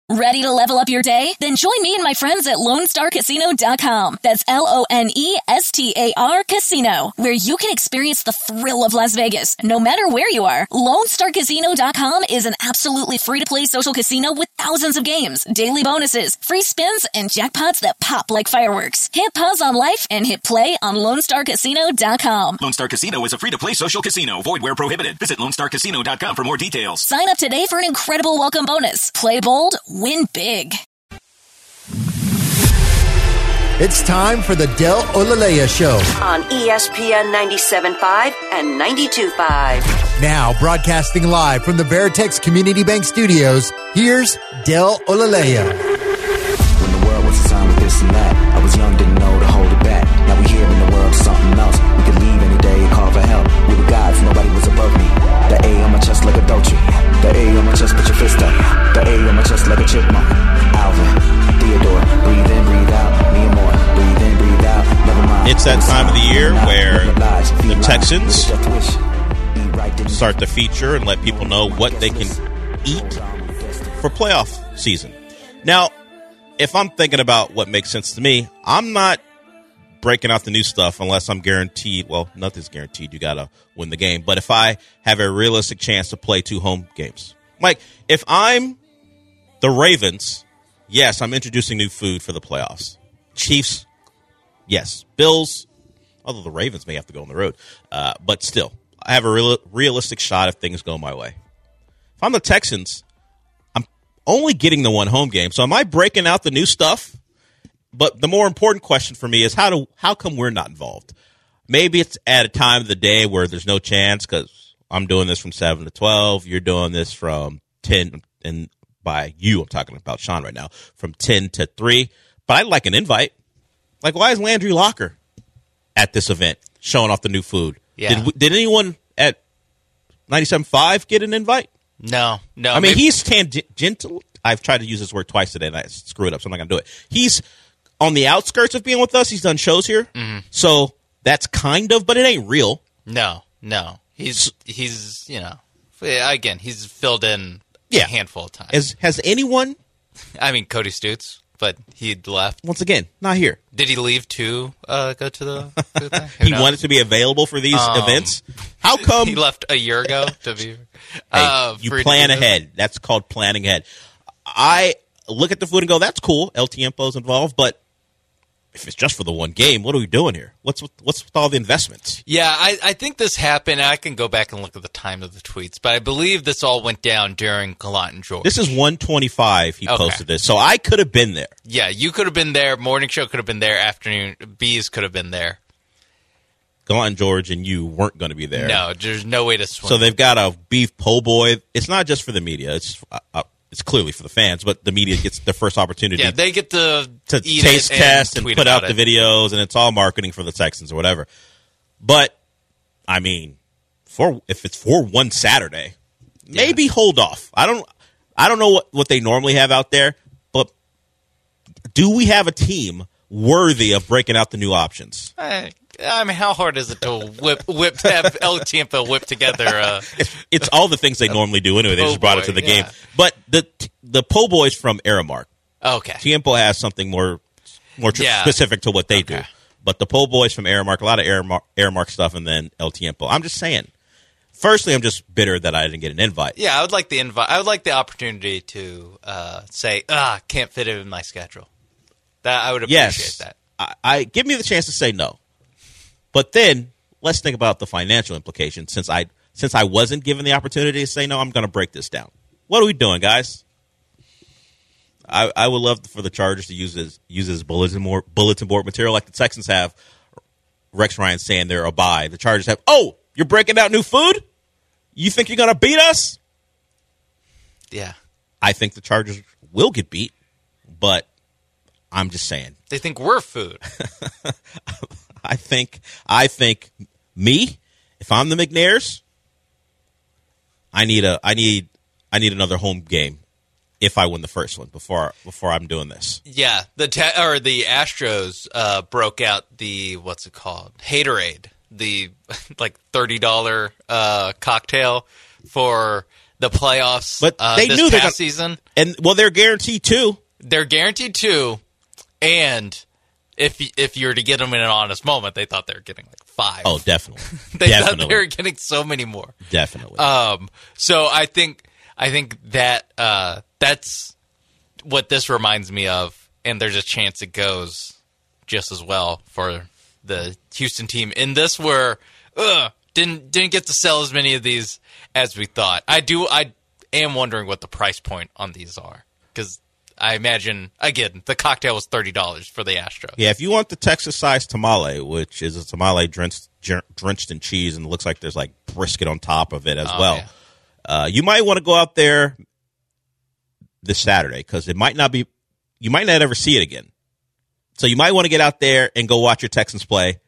Ready to level up your day? Then join me and my friends at LoneStarCasino.com. That's LONESTAR Casino, where you can experience the thrill of Las Vegas, no matter where you are. LoneStarCasino.com is an absolutely free-to-play social casino with thousands of games, daily bonuses, free spins, and jackpots that pop like fireworks. Hit pause on life and hit play on LoneStarCasino.com. Lone Star Casino is a free-to-play social casino. Void where prohibited. Visit LoneStarCasino.com for more details. Sign up today for an incredible welcome bonus. Play bold, win big. It's time for the Del Olaleya Show on ESPN 97.5 and 92.5. Now broadcasting live from the Veritex Community Bank Studios, here's Del Olaleya. When the world was assigned with this and that, I was young, didn't know to hold it back. Now we here in the world, something else. We could leave any day and call for help. We were gods, nobody was above me. The A on my chest like a Dolce. The A on my chest, put your fist up. The A on my chest like a chipmunk. Alvin, Theodore, breathe in, breathe out. Me and more, breathe in, breathe out. Never mind. It's that time of the year where the Texans start to feature and let people know what they can eat for playoff season. Now, if I'm thinking about what makes sense to me, I'm not breaking out the new stuff unless I'm guaranteed. Well, nothing's guaranteed. You got to win the game. But if I have a realistic chance to play 2 home games, like if I'm the Ravens, yes, I'm introducing new food for the playoffs. Chiefs, yes. Bills, although the Ravens may have to go on the road. But still, I have a realistic shot if things go my way. If I'm the Texans, I'm only getting the 1 home game. So am I breaking out the new stuff? But the more important question for me is how come we're not involved? Maybe it's at a time of the day where there's no chance because I'm doing this from 7 to 12. You're doing this from 10, and by you, I'm talking about Sean right now, from 10 to 3. But I'd like an invite. Like, why is Landry Locker at this event showing off the new food? Yeah. Did anyone at 97.5 get an invite? No. I mean, he's tangential. I've tried to use this word twice today, and I screwed it up, so I'm not going to do it. He's on the outskirts of being with us. He's done shows here. Mm-hmm. So that's kind of, but it ain't real. No. He's again, he's filled in a handful of times. Has anyone? I mean, Cody Stutes, but he'd left. Once again, not here. Did he leave to go to the thing? He wanted to be available for these events. How come? He left a year ago to be. You plan ahead. That's called planning ahead. I look at the food and go, that's cool. El Tiempo's involved, but if it's just for the 1 game, what are we doing here? What's with all the investments? Yeah, I think this happened. I can go back and look at the time of the tweets, but I believe this all went down during Gallant and George. This is 1:25 he posted this, so I could have been there. Yeah, you could have been there. Morning show could have been there. Afternoon Bees could have been there. Gallant and George and you weren't going to be there. No, there's no way to swim. So they've got a beef po' boy. It's not just for the media. It's clearly for the fans, but the media gets the first opportunity. Yeah, they get to eat taste test and tweet put out it. the videos, and it's all marketing for the Texans or whatever. But, I mean, if it's for 1 Saturday, maybe hold off. I don't know what they normally have out there, but do we have a team worthy of breaking out the new options? I mean, how hard is it to have El Tiempo whip together? It's all the things they normally do anyway. They just brought it to the game. But the po' boys from Aramark. Okay. Tiempo has something more specific to what they do. But the po' boys from Aramark, a lot of Aramark stuff, and then El Tiempo. I'm just saying. Firstly, I'm just bitter that I didn't get an invite. Yeah, I would like the invite. I would like the opportunity to say, can't fit it in my schedule. That I would appreciate that. I give me the chance to say no. But then let's think about the financial implications. Since I wasn't given the opportunity to say no, I'm going to break this down. What are we doing, guys? I would love for the Chargers to use his bulletin board material like the Texans have. Rex Ryan saying they're a bye. The Chargers have, you're breaking out new food? You think you're going to beat us? Yeah. I think the Chargers will get beat, but I'm just saying. They think we're food. I think me, if I'm the McNairs, I need another home game if I win the first one before I'm doing this. Yeah, the Astros broke out the what's it called? Haterade, the like $30 cocktail for the playoffs. But they this knew past season, and they're guaranteed 2. They're guaranteed 2, and if you were to get them in an honest moment, they thought they were getting like 5. Oh, definitely. They thought they were getting so many more. Definitely. So I think that that's what this reminds me of, and there's a chance it goes just as well for the Houston team in this, where didn't get to sell as many of these as we thought. I am wondering what the price point on these are, because I imagine, again, the cocktail was $30 for the Astros. Yeah, if you want the Texas-sized tamale, which is a tamale drenched in cheese and looks like there's like brisket on top of it as well, yeah. You might want to go out there this Saturday, because you might not ever see it again. So you might want to get out there and go watch your Texans play.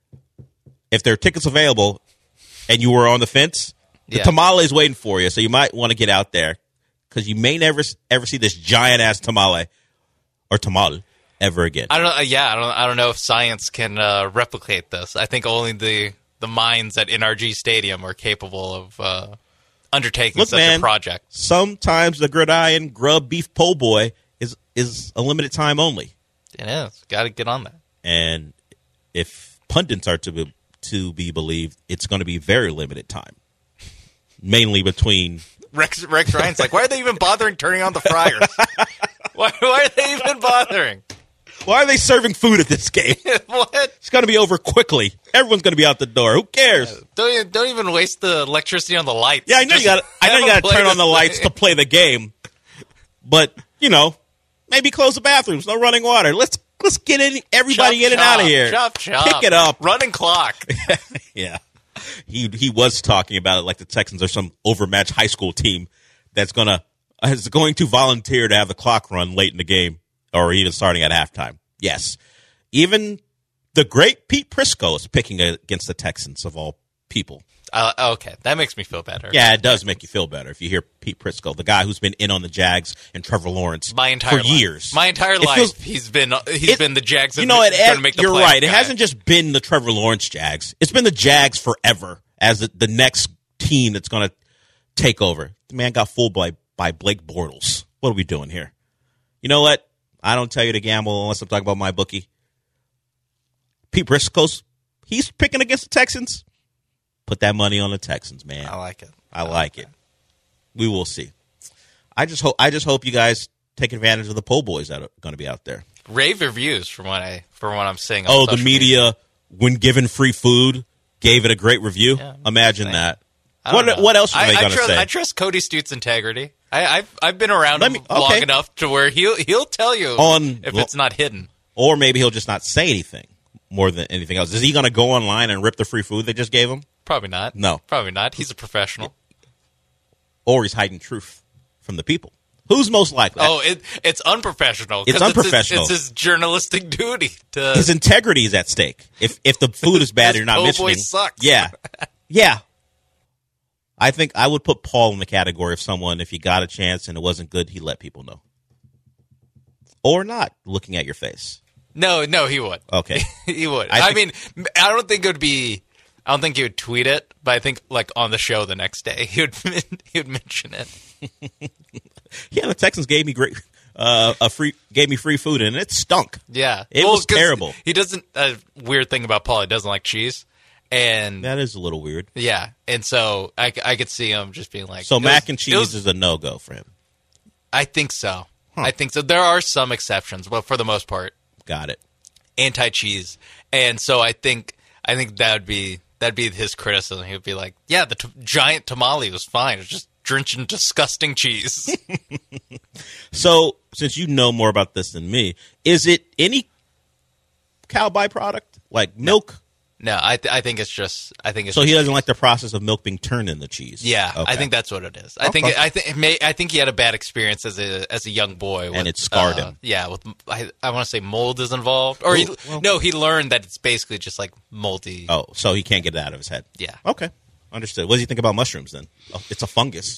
If there are tickets available and you were on the fence, the tamale is waiting for you. So you might want to get out there, because you may never ever see this giant ass tamale or tamal ever again. I don't know if science can replicate this. I think only the minds at NRG Stadium are capable of undertaking such a project. Sometimes the gridiron grub beef po' boy is a limited time only. It is. Got to get on that. And if pundits are to be believed, it's going to be very limited time. Mainly between Rex Ryan's like, why are they even bothering turning on the fryers? Why are they even bothering? Why are they serving food at this game? What? It's going to be over quickly. Everyone's going to be out the door. Who cares? Don't even waste the electricity on the lights. Yeah, I know you got to turn on the lights to play the game. But, maybe close the bathrooms. No running water. Let's get everybody in and out of here. Chop. Pick it up. Running clock. Yeah. He was talking about it like the Texans are some overmatched high school team that's going to volunteer to have the clock run late in the game, or even starting at halftime. Yes. Even the great Pete Prisco is picking against the Texans, of all people. Okay, that makes me feel better. Yeah, it does make you feel better if you hear Pete Prisco, the guy who's been in on the Jags and Trevor Lawrence for years. My entire life, he's been the Jags. Trying to make the you're right. Guy. It hasn't just been the Trevor Lawrence Jags. It's been the Jags forever as the next team that's going to take over. The man got fooled by Blake Bortles. What are we doing here? You know what? I don't tell you to gamble unless I'm talking about my bookie. Pete Prisco's, he's picking against the Texans. Put that money on the Texans, man. I like it. I like it. We will see. I just hope you guys take advantage of the po' boys that are going to be out there. Rave reviews from what I'm seeing. On the media, when given free food, gave it a great review. Yeah, Imagine that. What else are they going to say? I trust Cody Stute's integrity. I've been around him long enough to where he'll tell you if it's not hidden, or maybe he'll just not say anything more than anything else. Is he going to go online and rip the free food they just gave him? Probably not. No. Probably not. He's a professional. Or he's hiding truth from the people. Who's most likely? Oh, it's unprofessional. It's unprofessional. It's his journalistic duty. His integrity is at stake. If the food is bad, you're not mentioning. Boy sucks. Yeah. Yeah. I think I would put Paul in the category of someone, if you got a chance and it wasn't good, he'd let people know. Or not, looking at your face. No, he would. Okay. He would. I don't think he would tweet it, but I think like on the show the next day he would mention it. Yeah, the Texans gave me free food and it stunk. Yeah, it was terrible. He doesn't. A weird thing about Paul, he doesn't like cheese, and that is a little weird. Yeah, and so I could see him just being like, so mac and cheese is a no-go for him. I think so. I think so. There are some exceptions, but for the most part, got it. Anti-cheese, and so I think that'd be his criticism. He would be like, yeah, the giant tamale was fine. It was just drenched in disgusting cheese. So, since you know more about this than me, is it any cow byproduct like milk? No, I think it's just. So he doesn't like the process of milk being turned in the cheese. Yeah, okay. I think that's what it is. I think he had a bad experience as a young boy, and it scarred him. Yeah, with I want to say mold is involved, or he learned that it's basically just like moldy. Oh, so he can't get it out of his head. Yeah. Okay, understood. What does he think about mushrooms then? Oh, it's a fungus.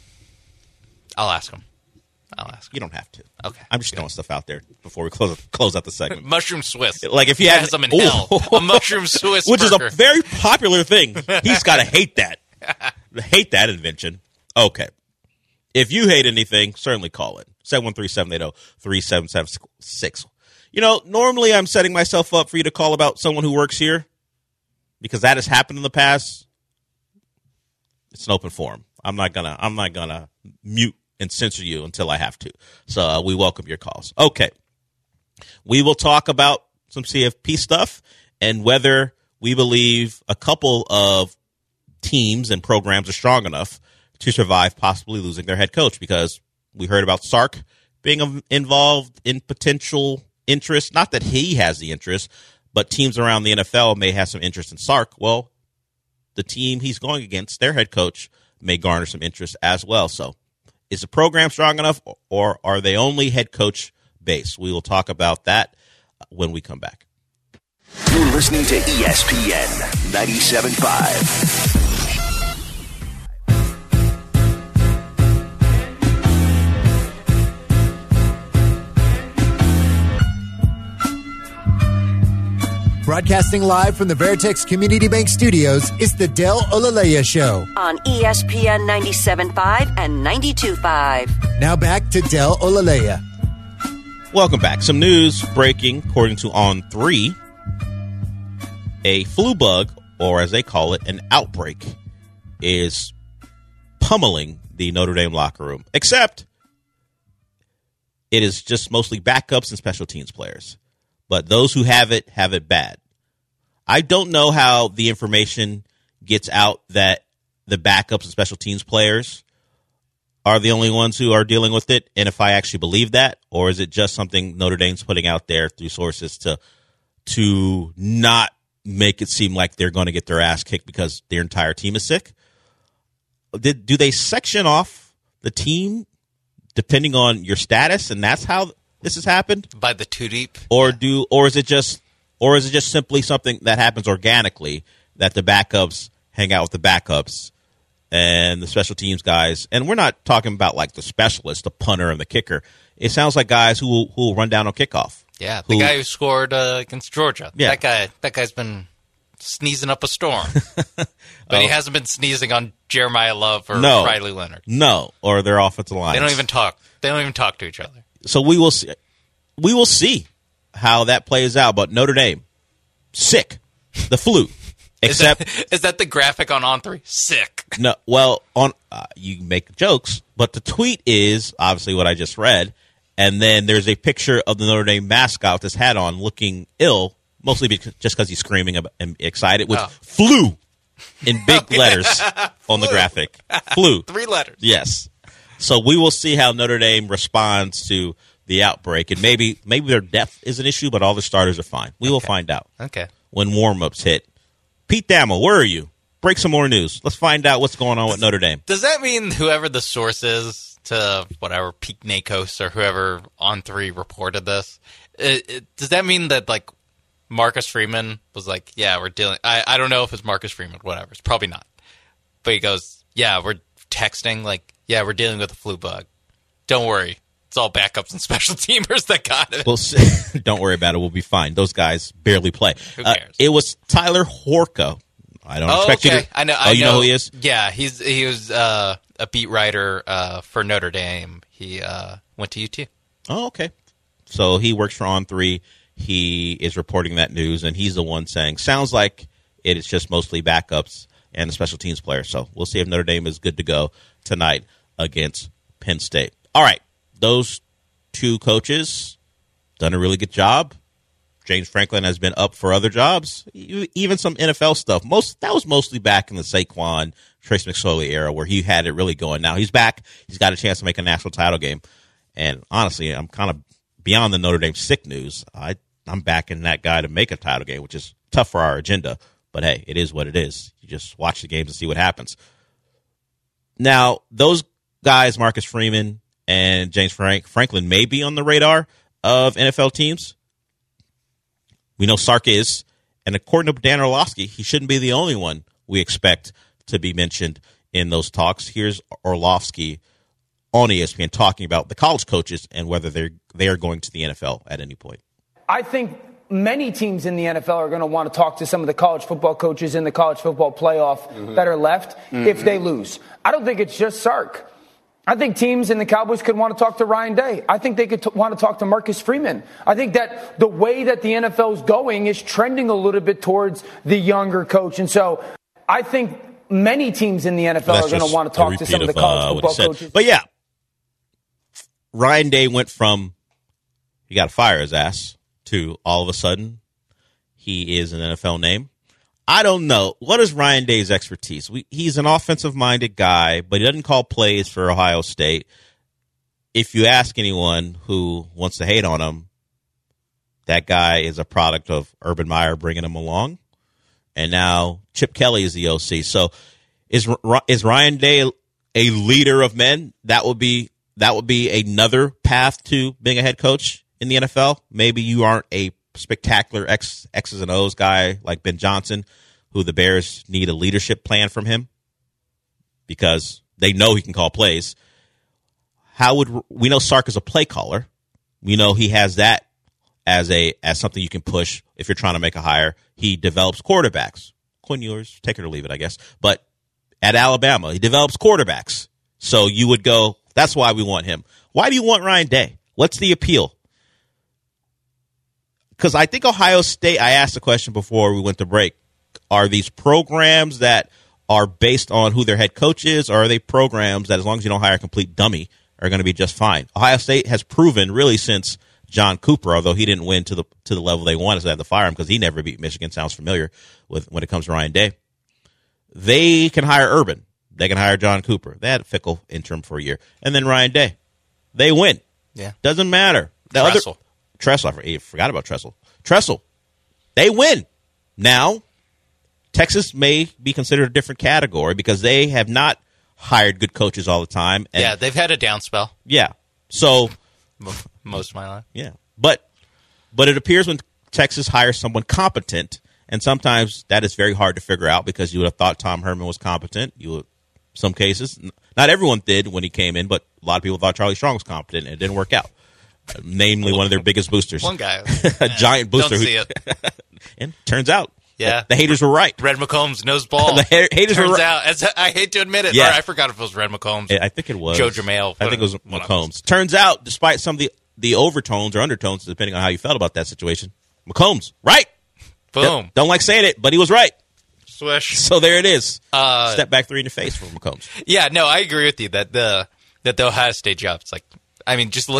I'll ask him. You don't have to. Okay. I'm just throwing stuff out there before we close out the segment. Mushroom Swiss. Like if he has them in hell. A mushroom Swiss which burger. is a very popular thing. He's got to hate that. Hate that invention. Okay. If you hate anything, certainly call it. 713-780-3776. You know, normally I'm setting myself up for you to call about someone who works here because that has happened in the past. It's an open forum. I'm not gonna mute and censor you until I have to. So we welcome your calls. Okay. We will talk about some CFP stuff and whether we believe a couple of teams and programs are strong enough to survive possibly losing their head coach, because we heard about Sark being involved in potential interest. Not that he has the interest, but teams around the NFL may have some interest in Sark. Well, the team he's going against, their head coach, may garner some interest as well. So is the program strong enough, or are they only head coach based? We will talk about that when we come back. You're listening to ESPN 97.5. Broadcasting live from the Veritex Community Bank Studios, it's the Del Olaleya Show on ESPN 97.5 and 92.5. Now back to Del Olaleya. Welcome back. Some news breaking according to On3. A flu bug, or as they call it, an outbreak, is pummeling the Notre Dame locker room. Except it is just mostly backups and special teams players. But those who have it bad. I don't know how the information gets out that the backups and special teams players are the only ones who are dealing with it, and if I actually believe that, or is it just something Notre Dame's putting out there through sources to not make it seem like they're going to get their ass kicked because their entire team is sick? Do they section off the team depending on your status, and that's how this has happened? By the too deep? Or is it just simply something that happens organically, that the backups hang out with the backups and the special teams guys? And we're not talking about like the specialist, the punter and the kicker. It sounds like guys who will run down on kickoff. Yeah, the guy who scored against Georgia. Yeah. That guy's been sneezing up a storm. But he hasn't been sneezing on Jeremiah Love or Riley Leonard. No, or their offensive line. They don't even talk. They don't even talk to each other. So we will see. We will see how that plays out. But Notre Dame, sick, the flu. Except is that the graphic on On3? Sick. No, well, on you make jokes, but the tweet is obviously what I just read, and then there's a picture of the Notre Dame mascot with his hat on, looking ill, mostly just because he's screaming and excited with flu in big letters on the graphic. Flu, 3 letters. Yes. So we will see how Notre Dame responds to the outbreak, and maybe their depth is an issue, but all the starters are fine. We will find out. Okay. When warm-ups hit. Pete Thamel, where are you? Break some more news. Let's find out what's going on with Notre Dame. Does that mean whoever the source is to whatever Pete Nakos or whoever On3 reported this, does that mean that like Marcus Freeman was like, yeah, we're dealing? I don't know if it's Marcus Freeman, whatever. It's probably not. But he goes, yeah, we're texting like, yeah, we're dealing with a flu bug. Don't worry. It's all backups and special teamers that got it. Well, don't worry about it. We'll be fine. Those guys barely play. Who cares? It was Tyler Horka. I don't expect you to. I know. You know who he is? Yeah, he was a beat writer for Notre Dame. He went to UT. Oh, okay. So he works for On3. He is reporting that news, and he's the one saying, sounds like it is just mostly backups and the special teams players. So we'll see if Notre Dame is good to go tonight against Penn State. All right. Those two coaches done a really good job. James Franklin has been up for other jobs, even some NFL stuff. That was mostly back in the Saquon, Trace McSorley era where he had it really going. Now he's back. He's got a chance to make a national title game. And honestly, I'm kind of beyond the Notre Dame sick news. I'm backing that guy to make a title game, which is tough for our agenda. But, hey, it is what it is. You just watch the games and see what happens. Now, those guys, Marcus Freeman and James Franklin, may be on the radar of NFL teams. We know Sark is, and according to Dan Orlovsky, he shouldn't be the only one we expect to be mentioned in those talks. Here's Orlovsky on ESPN talking about the college coaches and whether they are going to the NFL at any point. I think many teams in the NFL are going to want to talk to some of the college football coaches in the college football playoff that are left if they lose. I don't think it's just Sark. I think teams in the Cowboys could want to talk to Ryan Day. I think they could want to talk to Marcus Freeman. I think that the way that the NFL is going is trending a little bit towards the younger coach. And so I think many teams in the NFL are going to want to talk to some of the college football coaches. But yeah, Ryan Day went from he got to fire his ass to all of a sudden he is an NFL name. I don't know. What is Ryan Day's expertise? He's an offensive-minded guy, but he doesn't call plays for Ohio State. If you ask anyone who wants to hate on him, that guy is a product of Urban Meyer bringing him along, and now Chip Kelly is the OC. So is Ryan Day a leader of men? That would be another path to being a head coach in the NFL. Maybe you aren't a spectacular X's and O's guy like Ben Johnson, who the Bears need a leadership plan from him because they know he can call plays. We know Sark is a play caller. We know he has that as something you can push if you're trying to make a hire. He develops quarterbacks. Quinn Ewers, take it or leave it, I guess. But at Alabama, he develops quarterbacks. So you would go, that's why we want him. Why do you want Ryan Day? What's the appeal? Because I think Ohio State, I asked the question before we went to break, are these programs that are based on who their head coach is, or are they programs that as long as you don't hire a complete dummy are going to be just fine? Ohio State has proven really since John Cooper, although he didn't win to the level they wanted, so they had to fire him because he never beat Michigan. Sounds familiar with when it comes to Ryan Day. They can hire Urban. They can hire John Cooper. They had a Fickle interim for a year. And then Ryan Day. They win. Yeah. Doesn't matter. Tressel. I forgot about Tressel. Tressel. They win. Now, Texas may be considered a different category because they have not hired good coaches all the time. And they've had a down spell. Yeah. So most of my life. Yeah. But it appears when Texas hires someone competent, and sometimes that is very hard to figure out because you would have thought Tom Herman was competent. Some cases, not everyone did when he came in, but a lot of people thought Charlie Strong was competent, and it didn't work out. Namely, one of their biggest boosters. One guy. A giant booster. Don't see it. And turns out, yeah, the haters were right. Red McCombs knows ball. The haters turns were right. out, I hate to admit it, yeah. I forgot if it was Red McCombs. I think it was. Joe Jamail. I think it was McCombs. Turns out, despite some of the overtones or undertones, depending on how you felt about that situation, McCombs, right. Boom. Don't like saying it, but he was right. Swish. So there it is. Step back 3 in the face for McCombs. Yeah, no, I agree with you that the Ohio State job. It's like, I mean, just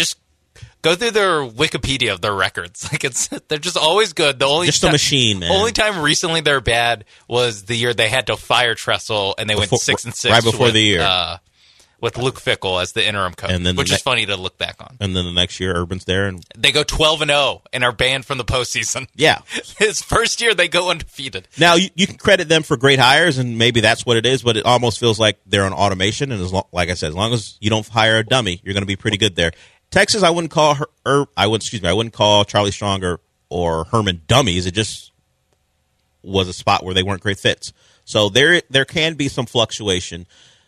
go through their Wikipedia of their records. Like they're just always good. The only a machine, man. Only time recently they're bad was the year they had to fire Tressel and they went 6-6 right before the year with Luke Fickell as the interim coach, and then which is funny to look back on. And then the next year, Urban's there, and they go 12-0 and are banned from the postseason. Yeah, his first year they go undefeated. Now you can credit them for great hires, and maybe that's what it is. But it almost feels like they're on automation. And like I said, as long as you don't hire a dummy, you're going to be pretty good there. Texas, I wouldn't call I wouldn't call Charlie Strong or Herman dummies. It just was a spot where they weren't great fits. So there can be some fluctuation.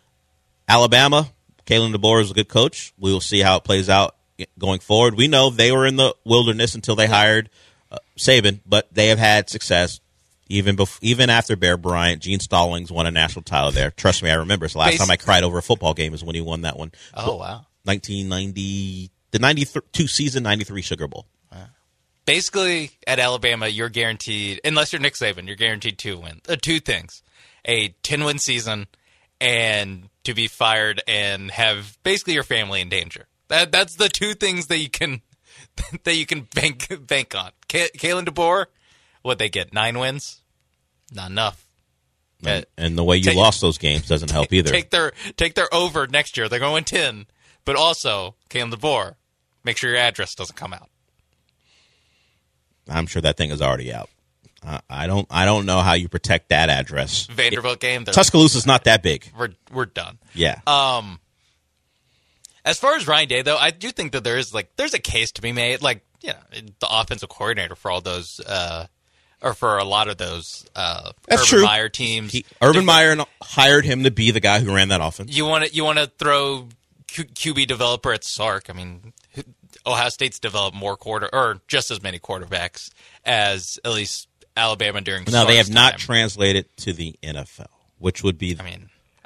Alabama, Kalen DeBoer is a good coach. We will see how it plays out going forward. We know they were in the wilderness until they hired Saban, but they have had success even after Bear Bryant. Gene Stallings won a national title there. Trust me, I remember. It's the last time I cried over a football game is when he won that one. Oh, wow. 1990, the 92 season, 93 Sugar Bowl. Basically, at Alabama, you're guaranteed, unless you're Nick Saban, you're guaranteed two things. A 10-win season and to be fired and have basically your family in danger. That's the two things that you can bank on. Kalen DeBoer, what'd they get? 9 wins? Not enough. And the way you lost those games doesn't help either. Take their over next year. They're going to win 10. But also, Kalen DeBoer, make sure your address doesn't come out. I'm sure that thing is already out. I don't know how you protect that address. Vanderbilt game. Tuscaloosa's not that big. We're done. Yeah. As far as Ryan Day, though, I do think that there's a case to be made. Like, yeah, the offensive coordinator for all those, or for a lot of those That's Urban true. Meyer teams. Urban Meyer hired him to be the guy who ran that offense. You want to throw QB developer at Sark. I mean, Ohio State's developed more or just as many quarterbacks as at least Alabama during. No, they have not translated to the NFL, which would be. I mean,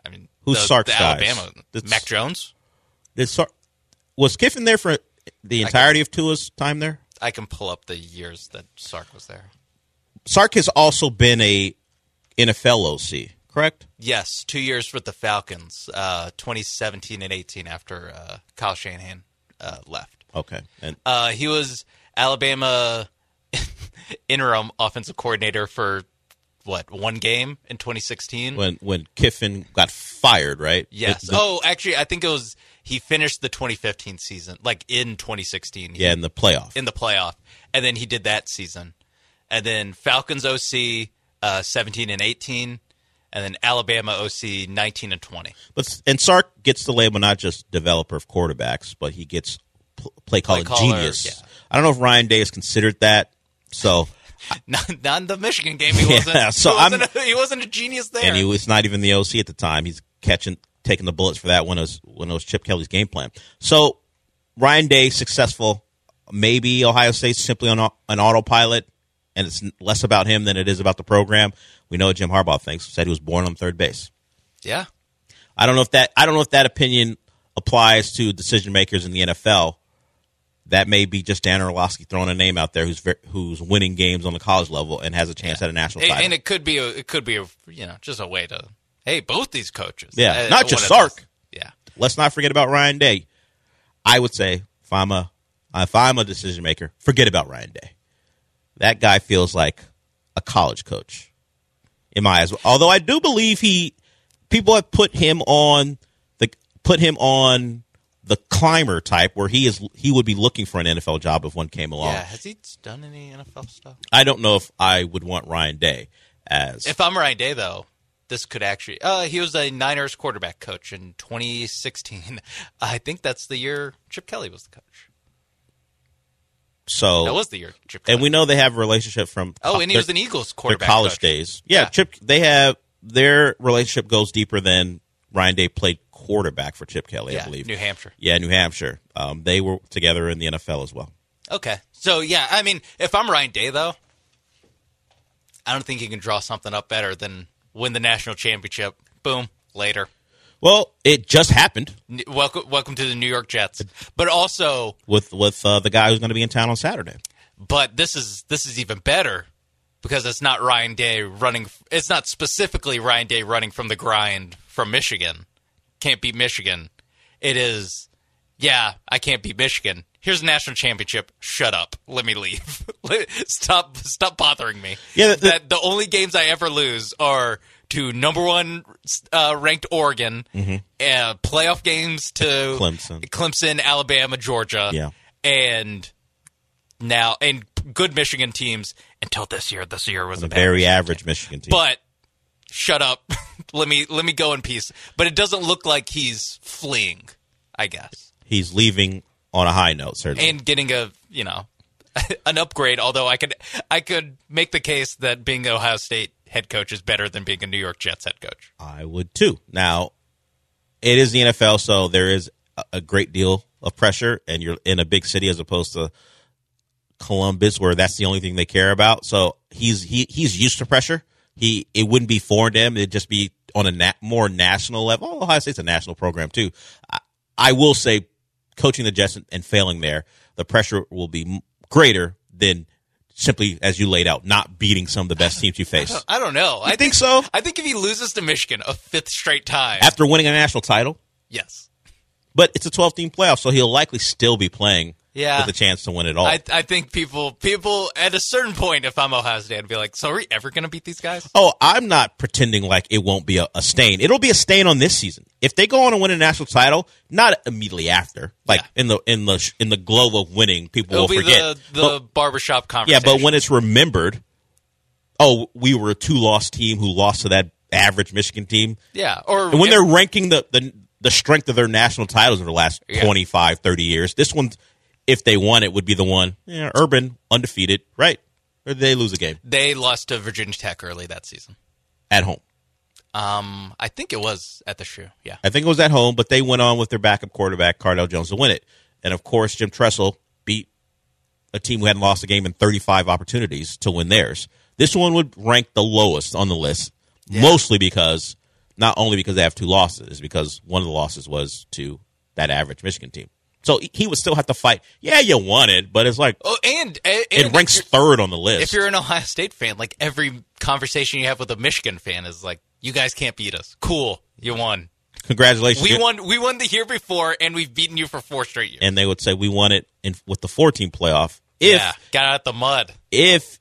Who's Sark's guys? Alabama. Mac Jones? Was Kiffin there for the entirety of Tua's time there? I can pull up the years that Sark was there. Sark has also been a NFL OC, correct? Yes, 2 years with the Falcons, 2017 and 18 after Kyle Shanahan left. Okay. And he was Alabama interim offensive coordinator for, one game in 2016? When Kiffin got fired, right? Yes. Actually, I think it was he finished the 2015 season, in 2016. Yeah, in the playoff. In the playoff. And then he did that season. And then Falcons OC 17 and 18. And then Alabama OC 19 and 20. And Sark gets the label not just developer of quarterbacks, but he gets play calling genius. Yeah. I don't know if Ryan Day is considered that. So not in the Michigan game. He wasn't. He wasn't a genius there, and he was not even the OC at the time. He's taking the bullets for that when it was Chip Kelly's game plan. So Ryan Day successful. Maybe Ohio State's simply on an autopilot, and it's less about him than it is about the program. We know what Jim Harbaugh thinks. Said he was born on third base. Yeah, I don't know if that opinion applies to decision makers in the NFL. That may be just Dan Orlovsky throwing a name out there who's winning games on the college level and has a chance at a national title. And it could be just a way to both these coaches. Yeah, not just Sark. Yeah, let's not forget about Ryan Day. I would say if I'm a decision maker, forget about Ryan Day. That guy feels like a college coach in my eyes. Although I do believe people have put him on the climber type, where he would be looking for an NFL job if one came along. Yeah, has he done any NFL stuff? I don't know if I would want Ryan Day as. If I'm Ryan Day, though, this could actually. He was a Niners quarterback coach in 2016. I think that's the year Chip Kelly was the coach. So that was the year Chip Kelly. And we know they have a relationship from. And he was an Eagles quarterback. Their college coach. Days. Yeah, Chip. They have their relationship goes deeper than Ryan Day played quarterback for Chip Kelly, I believe. New Hampshire. Yeah, New Hampshire. They were together in the NFL as well. Okay. So, if I'm Ryan Day, though, I don't think you can draw something up better than win the national championship. Boom. Later. Well, it just happened. Welcome to the New York Jets. But also with the guy who's going to be in town on Saturday. But this is even better because it's not Ryan Day running. It's not specifically Ryan Day running from the grind from Michigan. Can't beat Michigan. It is, I can't beat Michigan. Here's a national championship. Shut up. Let me leave. Stop bothering me. Yeah, the only games I ever lose are to number one ranked Oregon, playoff games to Clemson, Alabama, Georgia, and good Michigan teams until this year. This year was a very average Michigan team. But shut up. Let me go in peace. But it doesn't look like he's fleeing, I guess. He's leaving on a high note, certainly. And getting an upgrade, although I could make the case that being an Ohio State head coach is better than being a New York Jets head coach. I would too. Now, it is the NFL, so there is a great deal of pressure, and you're in a big city as opposed to Columbus, where that's the only thing they care about. So he's used to pressure. It wouldn't be foreign to him. It'd just be on a more national level. Ohio State's a national program too. I will say, coaching the Jets and failing there, the pressure will be greater than simply, as you laid out, not beating some of the best teams you face. I don't know. I think so. I think if he loses to Michigan a fifth straight time after winning a national title, yes. But it's a 12-team playoff, so he'll likely still be playing with a chance to win it all. I think people at a certain point, if I'm Ohio State, I'd be like, so are we ever going to beat these guys? Oh, I'm not pretending like it won't be a stain. It'll be a stain on this season. If they go on and win a national title, not immediately after, in the glow of winning, people will forget. The barbershop conversation. Yeah, but when it's remembered, we were a 2-loss team who lost to that average Michigan team. Yeah, and when they're ranking the strength of their national titles over the last 25, 30 years, this one, if they won, it would be the one. Urban, undefeated, right? Or did they lose a game? They lost to Virginia Tech early that season. At home. I think it was at the shoe, yeah. I think it was at home, but they went on with their backup quarterback, Cardale Jones, to win it. And, of course, Jim Tressel beat a team who hadn't lost a game in 35 opportunities to win theirs. This one would rank the lowest on the list, mostly because not only because they have 2 losses, it's because one of the losses was to that average Michigan team. So he would still have to fight. Yeah, you won it, but it's like it ranks 3rd on the list. If you're an Ohio State fan, like every conversation you have with a Michigan fan is like, you guys can't beat us. Cool, you won. Congratulations. We won the year before, and we've beaten you for 4 straight years. And they would say we won it with the 4-team playoff. Got out the mud. If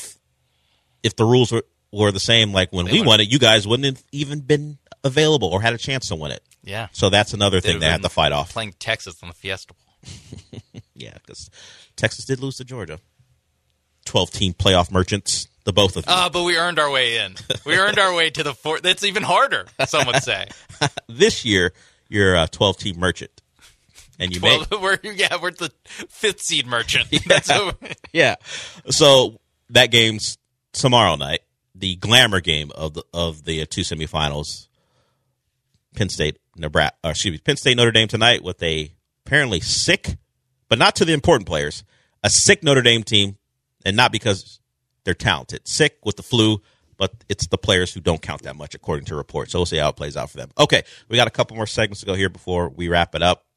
the rules were the same like when we won it, you guys wouldn't have even been available or had a chance to win it. Yeah. So that's another thing they have to fight off. Playing Texas on the Fiesta Bowl. Yeah, because Texas did lose to Georgia. 12-team playoff merchants, the both of you. But we earned our way in. We earned our way to the 4th. That's even harder, some would say. This year, you're a 12-team merchant. And you we're the 5th seed merchant. Yeah. So that game's tomorrow night. The glamour game of the 2 semifinals. Penn State Notre Dame tonight with a apparently sick, but not to the important players, a sick Notre Dame team, and not because they're talented. Sick with the flu, but it's the players who don't count that much according to reports. So we'll see how it plays out for them. Okay, we got a couple more segments to go here before we wrap it up.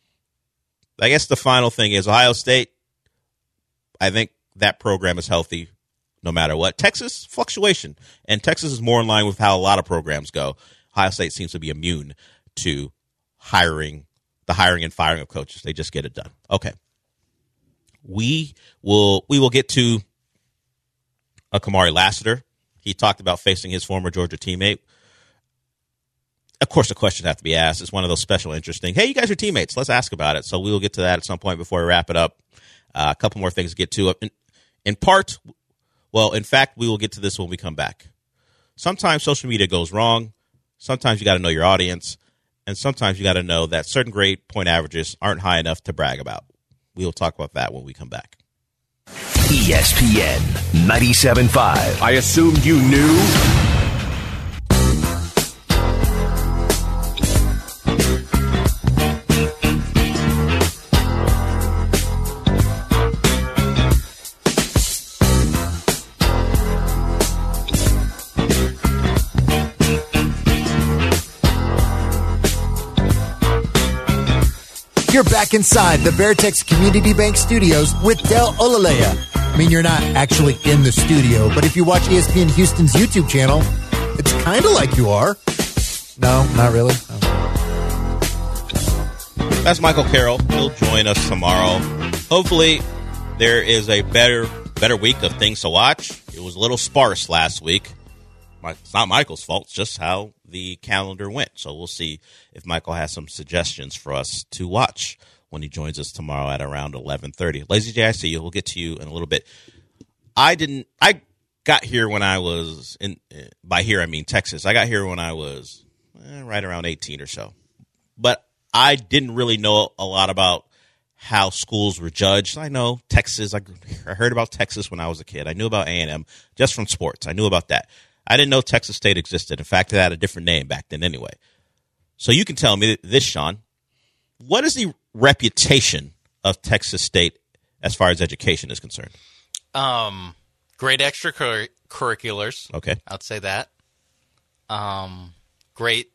I guess the final thing is Ohio State. I think that program is healthy no matter what. Texas, fluctuation. And Texas is more in line with how a lot of programs go. Ohio State seems to be immune to the hiring and firing of coaches. They just get it done. Okay. We will get to Kamari Lassiter. He talked about facing his former Georgia teammate. Of course, the questions have to be asked. It's one of those special, interesting, hey, you guys are teammates. Let's ask about it. So we will get to that at some point before we wrap it up. A couple more things to get to. In fact, we will get to this when we come back. Sometimes social media goes wrong. Sometimes you got to know your audience. And sometimes you got to know that certain grade point averages aren't high enough to brag about. We will talk about that when we come back. ESPN 97.5. I assumed you knew. You're back inside the Veritex Community Bank Studios with Del Olalea. I mean, you're not actually in the studio, but if you watch ESPN Houston's YouTube channel, it's kind of like you are. No, not really. Oh. That's Michael Carroll. He'll join us tomorrow. Hopefully, there is a better week of things to watch. It was a little sparse last week. It's not Michael's fault. It's just how the calendar went. So we'll see if Michael has some suggestions for us to watch when he joins us tomorrow at around 11:30. Lazy J, I see you. We'll get to you in a little bit. I got here when I was by here I mean Texas. I got here when I was right around 18 or so. But I didn't really know a lot about how schools were judged. I know Texas. I heard about Texas when I was a kid. I knew about A&M just from sports. I knew about that. I didn't know Texas State existed. In fact, it had a different name back then anyway. So you can tell me this, Sean. What is the reputation of Texas State as far as education is concerned? Great extracurriculars. Okay. I'd say that. Great,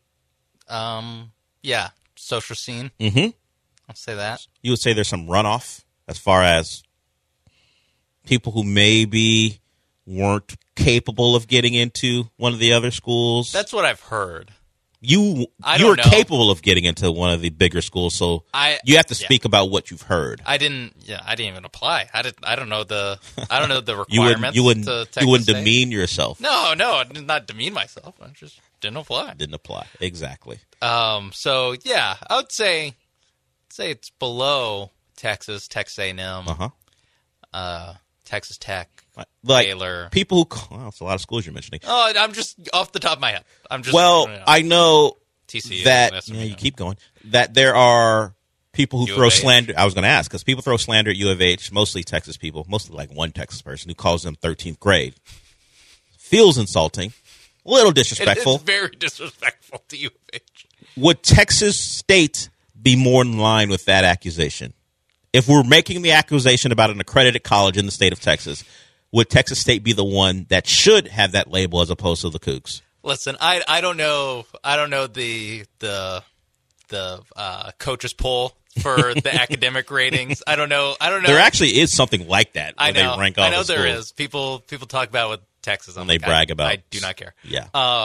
social scene. Mm-hmm. I'll say that. You would say there's some runoff as far as people who maybe weren't capable of getting into one of the other schools. That's what I've heard. You were capable of getting into one of the bigger schools, so you have to speak about what you've heard. I didn't even apply. I don't know the requirements. you wouldn't demean yourself. No, I did not demean myself. I just didn't apply. Exactly. So yeah, I would say it's below Texas A&M, Texas Tech, Baylor. People who it's a lot of schools you're mentioning. Oh, I'm just off the top of my head. I know TCU that you keep going. That there are people who throw slander. I was going to ask because people throw slander at U of H, mostly Texas people, mostly like one Texas person who calls them 13th grade. Feels insulting, a little disrespectful. It's very disrespectful to U of H. Would Texas State be more in line with that accusation? If we're making the accusation about an accredited college in the state of Texas, would Texas State be the one that should have that label as opposed to the Cougs? Listen, I don't know the coaches poll for the academic ratings. I don't know. There actually is something like that. I know. They rank all I know the there schools. is. People talk about it with Texas. And they brag about. I do not care. Yeah.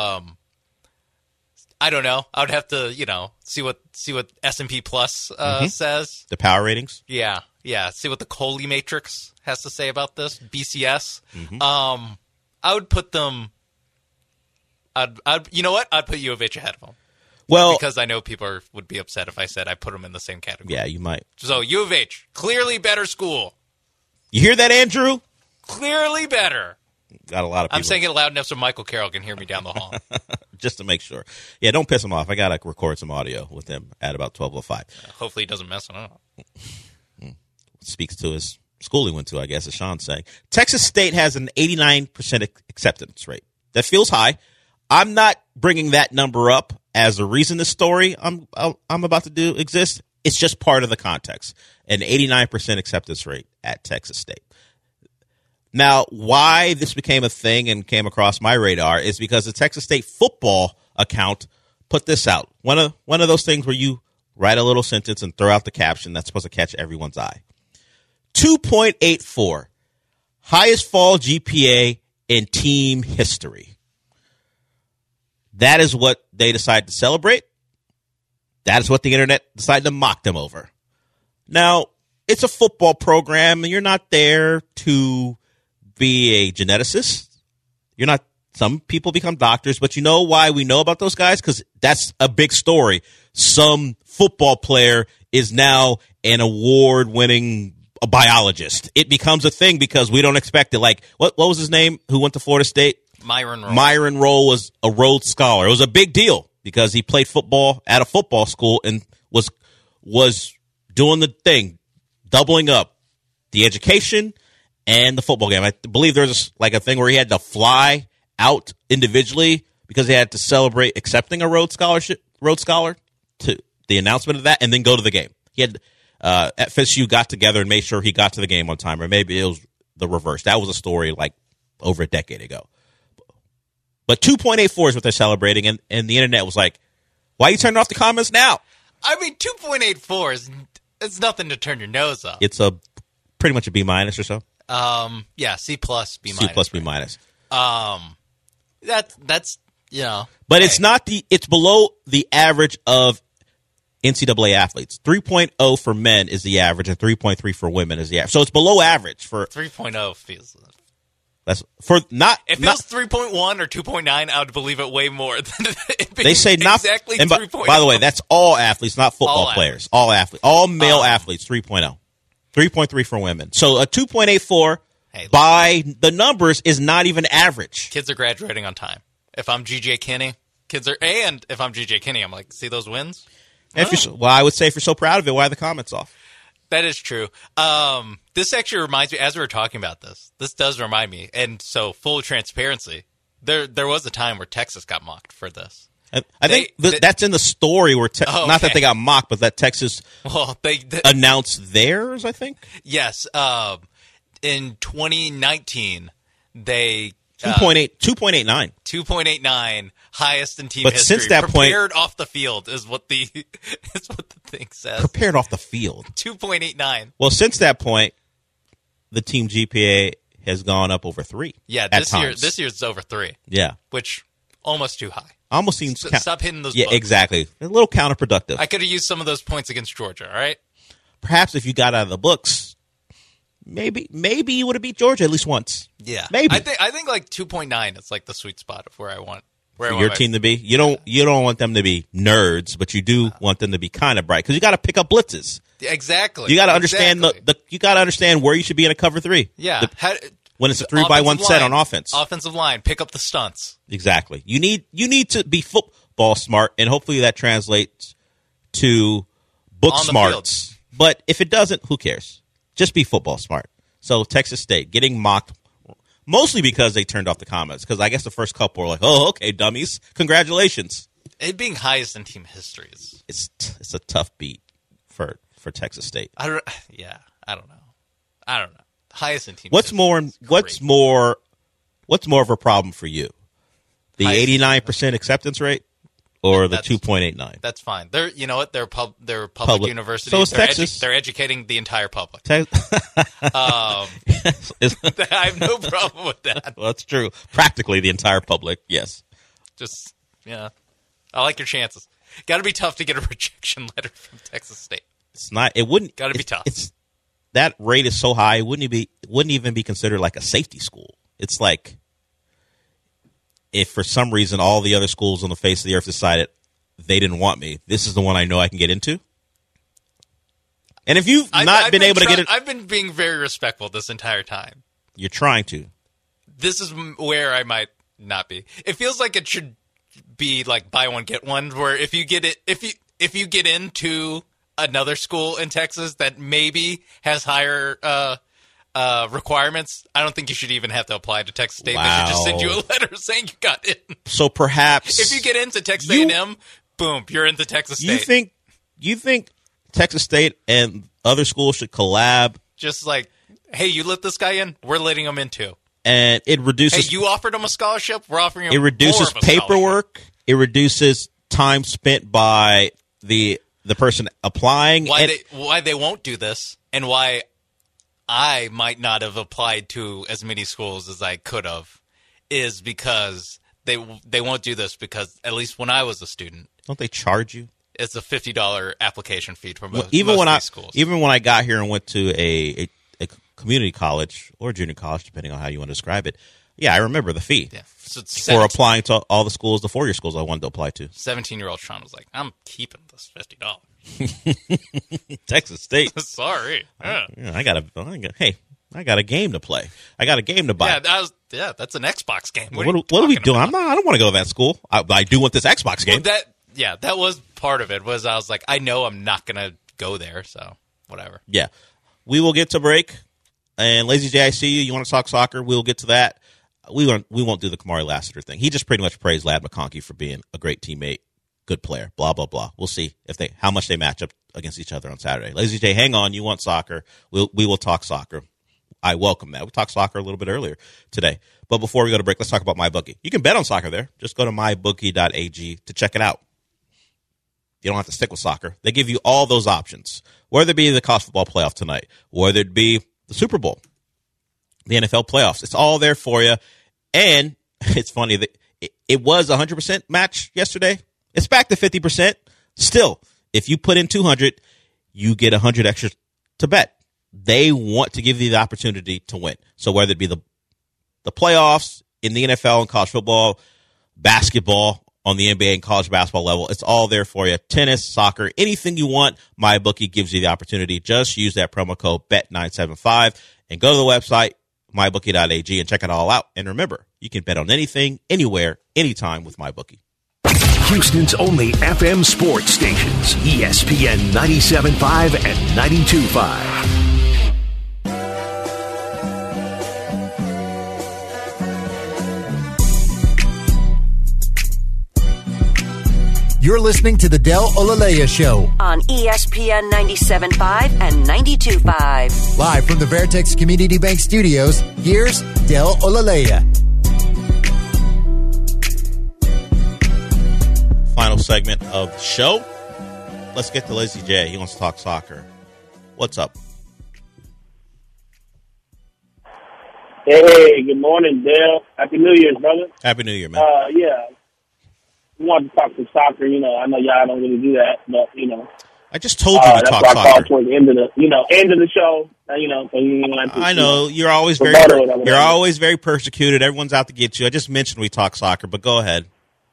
I don't know. I would have to, see what S&P Plus says. The power ratings. Yeah. See what the Coley Matrix has to say about this. BCS. I would put them. You know what? I'd put U of H ahead of them. Well, because I know people would be upset if I said I put them in the same category. Yeah, you might. So U of H, clearly better school. You hear that, Andrew? Clearly better. Got a lot of people. I'm saying it loud enough so Michael Carroll can hear me down the hall. Just to make sure. Yeah, don't piss him off. I got to record some audio with him at about 12:05. Hopefully he doesn't mess it up. Speaks to his school he went to, I guess, as Sean's saying. Texas State has an 89% acceptance rate. That feels high. I'm not bringing that number up as a reason this story I'm about to do exists. It's just part of the context. An 89% acceptance rate at Texas State. Now, why this became a thing and came across my radar is because the Texas State football account put this out. One of those things where you write a little sentence and throw out the caption that's supposed to catch everyone's eye. 2.84, highest fall GPA in team history. That is what they decided to celebrate. That is what the internet decided to mock them over. Now, it's a football program, and you're not there to be a geneticist. You're not. Some people become doctors, but you know why we know about those guys? Because that's a big story. Some football player is now an award-winning biologist. It becomes a thing because we don't expect it. Like, what was his name who went to Florida State? Myron Rolle. Myron Rolle was a Rhodes Scholar. It was a big deal because he played football at a football school and was doing the thing, doubling up the education and the football game. I believe there's like a thing where he had to fly out individually because they had to celebrate accepting a Rhodes Scholar to the announcement of that and then go to the game. He had at FSU got together and made sure he got to the game on time, or maybe it was the reverse. That was a story like over a decade ago. But 2.84 is what they're celebrating, and the internet was like, why are you turning off the comments now? I mean, 2.84 it's nothing to turn your nose up. It's pretty much a B- or so. Yeah, C+, B-. C+, B-. That's But it's not it's below the average of NCAA athletes. 3.0 for men is the average, and 3.3 for women is the average. So it's below average for 3.0 feels. That's for not. If it was 3.1 or 2.9, I would believe it way more than it being they say not exactly 3.0. By the way, that's all athletes, not football players. All athletes, all male athletes. 3.0, 3.3 for women. So a 2.84 by the numbers is not even average. Kids are graduating on time. If I'm GJ Kinney, if I'm GJ Kinney, I'm like, see those wins? I would say if you're so proud of it, why are the comments off? That is true. This actually reminds me, as we were talking about this does remind me, and so full transparency, there was a time where Texas got mocked for this. I think that's in the story where not that they got mocked, but that Texas they announced theirs, I think. Yes. In 2019, they 2.89. 2.89, highest in team but history. Since that prepared point, off the field is what the thing says. Prepared off the field. 2.89. Well, since that point, the team GPA has gone up over 3. Yeah, this year's it's over 3. Yeah, which almost too high. Almost seems stop hitting those. Yeah, buttons. Exactly. A little counterproductive. I could have used some of those points against Georgia. All right. Perhaps if you got out of the books, maybe you would have beat Georgia at least once. Yeah, maybe. I think like 2.9 is like the sweet spot of where I want. Your team to be. You don't want them to be nerds, but you do want them to be kind of bright because you got to pick up blitzes. Exactly. You got to understand you got to understand where you should be in a cover 3. Yeah. When it's a 3-by-1 set on offense. Offensive line, pick up the stunts. Exactly. You need to be football smart, and hopefully that translates to book smarts. But if it doesn't, who cares? Just be football smart. So Texas State getting mocked mostly because they turned off the comments. Because I guess the first couple were like, "Oh, okay, dummies, congratulations." It being highest in team history is it's a tough beat for Texas State. I don't know. Highest in team. What's more of a problem for you? The 89% acceptance rate, or the 2.89? That's fine. They're public universities. So it's Texas. They're educating the entire public. I have no problem with that. Well, that's true. Practically the entire public. Yes. Just I like your chances. Got to be tough to get a rejection letter from Texas State. It's not. It wouldn't. Got to be tough. That rate is so high. It wouldn't even be considered like a safety school. It's like if for some reason all the other schools on the face of the earth decided they didn't want me, this is the one I know I can get into. And if you've not been able to get it, I've been being very respectful this entire time. You're trying to. This is where I might not be. It feels like it should be like buy one get one, where if you get into another school in Texas that maybe has higher requirements, I don't think you should even have to apply to Texas State. Wow. They should just send you a letter saying you got in. So perhaps if you get into Texas A&M, boom, you're into Texas State. You think Texas State and other schools should collab? Just like, hey, you let this guy in, we're letting him in too. And it reduces. Hey, you offered him a scholarship, we're offering him. It reduces more of a paperwork. It reduces time spent by the person applying. Why they won't do this, and why I might not have applied to as many schools as I could have, is because they won't do this because at least when I was a student, don't they charge you? It's a $50 application fee for most schools. Even when I got here and went to a community college or junior college, depending on how you want to describe it. Yeah, I remember the fee for applying to all the schools, the 4-year schools I wanted to apply to. 17-year-old Sean was like, I'm keeping this $50. Texas State. Sorry. I got a game to play. I got a game to buy. Yeah, that's an Xbox game. What are we doing? I don't want to go to that school. I do want this Xbox game. Well, that was part of it. Was I was like, I know I'm not going to go there, so whatever. Yeah. We will get to break. And Lazy J, I see you. You want to talk soccer? We'll get to that. We won't do the Kamari Lassiter thing. He just pretty much praised Ladd McConkey for being a great teammate, good player, blah, blah, blah. We'll see how much they match up against each other on Saturday. Lazy J, hang on. You want soccer. We will talk soccer. I welcome that. We talked soccer a little bit earlier today. But before we go to break, let's talk about MyBookie. You can bet on soccer there. Just go to mybookie.ag to check it out. You don't have to stick with soccer. They give you all those options, whether it be the college football playoff tonight, whether it be the Super Bowl, the NFL playoffs. It's all there for you. And it's funny that it was 100% match yesterday. It's back to 50%. Still, if you put in 200, you get 100 extra to bet. They want to give you the opportunity to win. So whether it be the playoffs in the NFL and college football, basketball on the NBA and college basketball level, it's all there for you. Tennis, soccer, anything you want, MyBookie gives you the opportunity. Just use that promo code BET975 and go to the website, mybookie.ag, and check it all out. And remember, you can bet on anything, anywhere, anytime with MyBookie. Houston's only FM sports stations, ESPN 97.5 and 92.5. You're listening to the Del Olalea Show on ESPN 97.5 and 92.5. Live from the Veritex Community Bank Studios, here's Del Olalea. Final segment of the show. Let's get to Lazy J. He wants to talk soccer. What's up? Hey, good morning, Dale. Happy New Year's, brother. Happy New Year, man. Yeah. We wanted to talk some soccer. I know y'all don't really do that, but, I just told you to talk soccer. That's why I called towards the end of the show. So I know. You're always very persecuted. Everyone's out to get you. I just mentioned we talk soccer, but go ahead.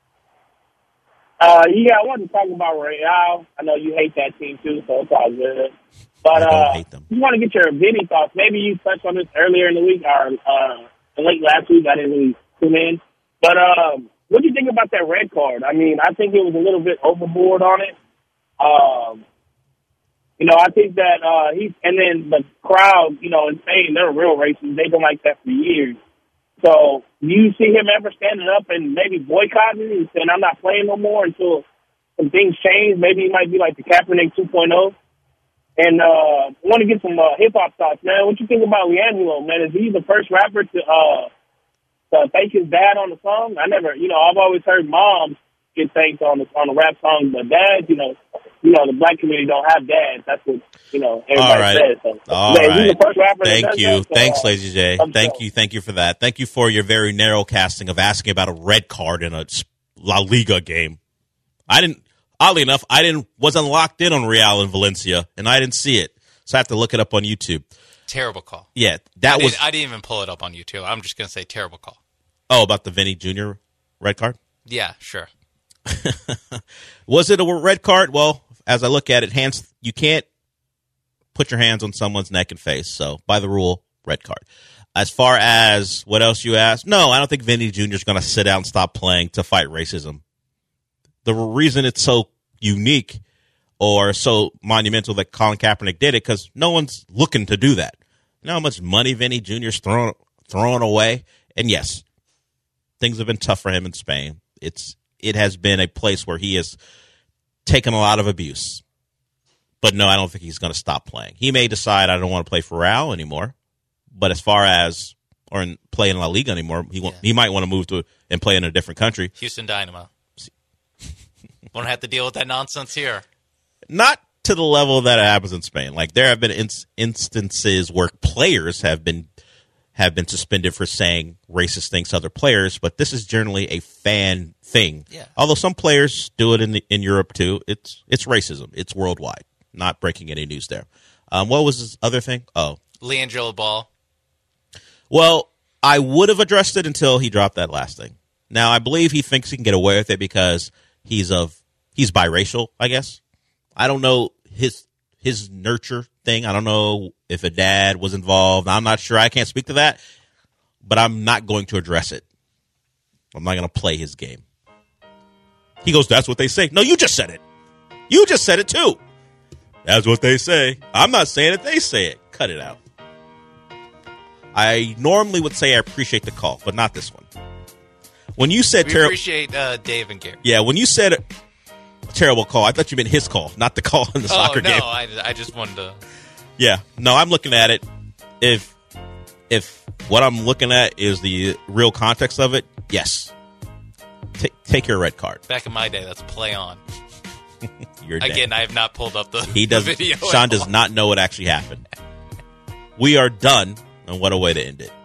I wanted to talk about Real. I know you hate that team, too, so it's all good. But I don't hate them. Just want to get your Vinny thoughts. Maybe you touched on this earlier in the week or late last week. I didn't really tune in. But what do you think about that red card? I mean, I think it was a little bit overboard on it. I think that and then the crowd, in Spain, they're real racist. They've been like that for years. So do you see him ever standing up and maybe boycotting and saying, I'm not playing no more until some things change? Maybe he might be like the Kaepernick 2.0. And I want to get some hip-hop thoughts, man. What you think about LiAngelo, man? Is he the first rapper to thank his dad on the song. I never, I've always heard moms get thanked on the rap song, but dads, the black community don't have dads. That's what everybody says. So, all right. He's the first rapper Thank you. That, so, thanks, Lazy J. Thank you for that. Thank you for your very narrow casting of asking about a red card in a La Liga game. Oddly enough, wasn't locked in on Real and Valencia, and I didn't see it, so I have to look it up on YouTube. Terrible call. Yeah, I didn't even pull it up on YouTube. I'm just going to say terrible call. Oh, about the Vinny Jr. red card? Yeah, sure. Was it a red card? Well, as I look at it, you can't put your hands on someone's neck and face. So, by the rule, red card. As far as what else you asked, no, I don't think Vinny Jr. is going to sit down and stop playing to fight racism. The reason it's so unique or so monumental that Colin Kaepernick did it, because no one's looking to do that. You know how much money Vinny Jr.'s throwing away? And yes, things have been tough for him in Spain. It has been a place where he has taken a lot of abuse. But no, I don't think he's going to stop playing. He may decide I don't want to play for Real anymore. But as far as play in La Liga anymore, he might want to move to and play in a different country. Houston Dynamo. Won't have to deal with that nonsense here. Not to the level that it happens in Spain. Like there have been instances where players have been suspended for saying racist things to other players, but this is generally a fan thing. Yeah. Although some players do it in Europe too. It's racism. It's worldwide. Not breaking any news there. What was this other thing? Oh, LiAngelo Ball. Well, I would have addressed it until he dropped that last thing. Now I believe he thinks he can get away with it because he's biracial, I guess. I don't know his nurture thing. I don't know if a dad was involved. I'm not sure. I can't speak to that, but I'm not going to address it. I'm not going to play his game. He goes, that's what they say. No, you just said it. You just said it too. That's what they say. I'm not saying it. They say it. Cut it out. I normally would say I appreciate the call, but not this one. When you said we appreciate Dave and Gary. Yeah, when you said a terrible call, I thought you meant his call, not the call in the soccer game. No, I just wanted to. Yeah, no, I'm looking at it. If what I'm looking at is the real context of it, yes, take your red card. Back in my day, that's play on. Again, I have not pulled up the video. Sean does not know what actually happened. We are done, and what a way to end it.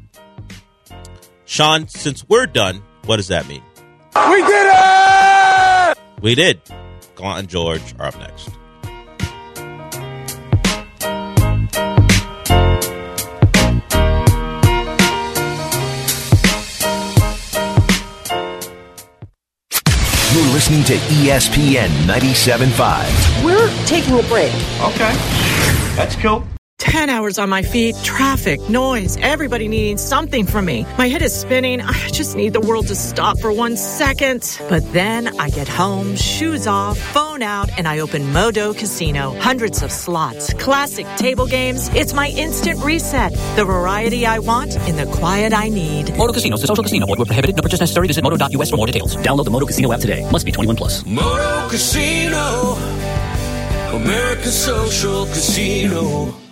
Sean, since we're done, what does that mean? We did it! We did. Gallant and George are up next. You're listening to ESPN 97.5. We're taking a break. Okay. That's cool. 10 hours on my feet, traffic, noise, everybody needing something from me. My head is spinning. I just need the world to stop for 1 second. But then I get home, shoes off, phone out, and I open Modo Casino. Hundreds of slots, classic table games. It's my instant reset. The variety I want in the quiet I need. Modo Casino, the social casino. Void where prohibited. No purchase necessary. Visit modo.us for more details. Download the Modo Casino app today. Must be 21 plus. Modo Casino. America's social casino.